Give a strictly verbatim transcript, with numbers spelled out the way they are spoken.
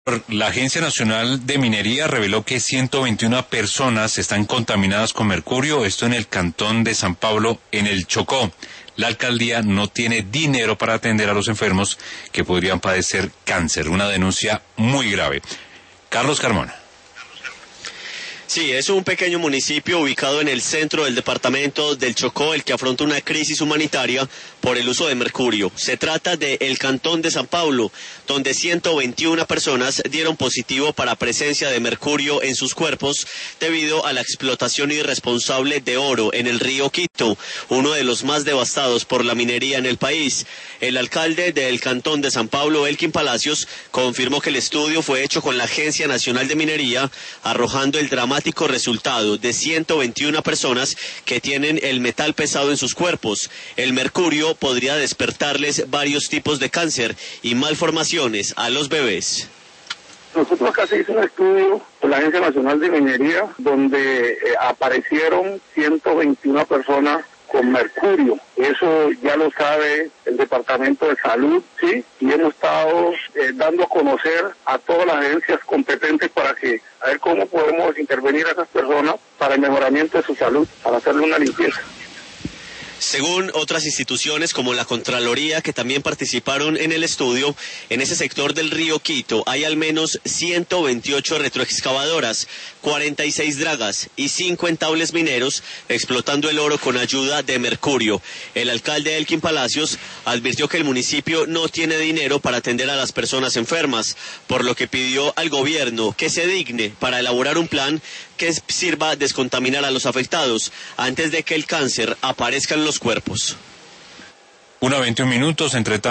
La Agencia Nacional de Minería reveló que ciento veintiuna personas están contaminadas con mercurio, esto en el cantón de San Pablo, en el Chocó. La alcaldía no tiene dinero para atender a los enfermos que podrían padecer cáncer, una denuncia muy grave. Carlos Carmona. Sí, es un pequeño municipio ubicado en el centro del departamento del Chocó, el que afronta una crisis humanitaria por el uso de mercurio. Se trata de el cantón de San Pablo, donde ciento veintiuna personas dieron positivo para presencia de mercurio en sus cuerpos debido a la explotación irresponsable de oro en el río Quito, uno de los más devastados por la minería en el país. El alcalde del cantón de San Pablo, Elkin Palacios, confirmó que el estudio fue hecho con la Agencia Nacional de Minería, arrojando el dramático resultado de ciento veintiuna personas que tienen el metal pesado en sus cuerpos. El mercurio podría despertarles varios tipos de cáncer y malformaciones a los bebés. Nosotros acá se hizo un estudio por la Agencia Nacional de Minería donde eh, aparecieron ciento veintiuna personas con mercurio. Eso ya lo sabe el Departamento de Salud, ¿sí? Y hemos estado eh, dando a conocer a todas las agencias competentes para que, a ver cómo podemos intervenir a esas personas para el mejoramiento de su salud, para hacerle una limpieza. Según otras instituciones como la Contraloría, que también participaron en el estudio, en ese sector del río Quito hay al menos ciento veintiocho retroexcavadoras, cuarenta y seis dragas y cinco entables mineros explotando el oro con ayuda de mercurio. El alcalde Elkin Palacios advirtió que el municipio no tiene dinero para atender a las personas enfermas, por lo que pidió al gobierno que se digne para elaborar un plan que sirva a descontaminar a los afectados antes de que el cáncer aparezca en los cuerpos. Una veintiún minutos, entre tanto.